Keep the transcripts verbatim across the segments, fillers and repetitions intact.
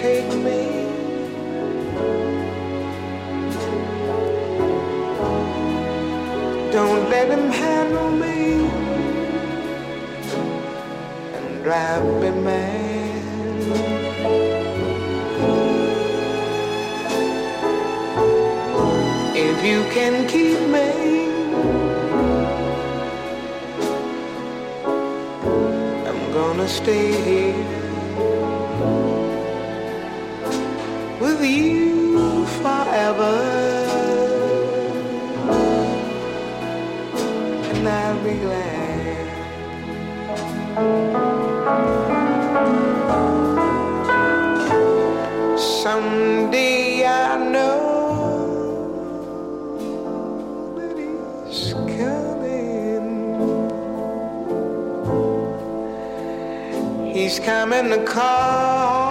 take me. Don't let him handle me and drive me mad. If you can keep me, I'm gonna stay here with you forever, and I'll be glad. Someday I know that he's coming. He's coming to call.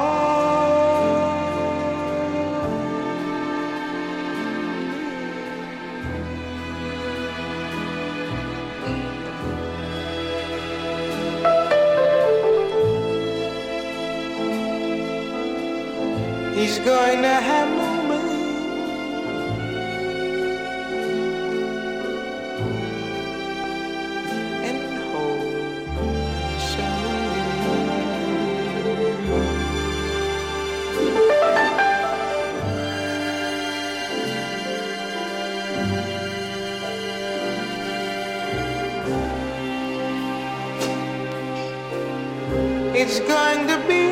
He's going to handle me and hold it's going to be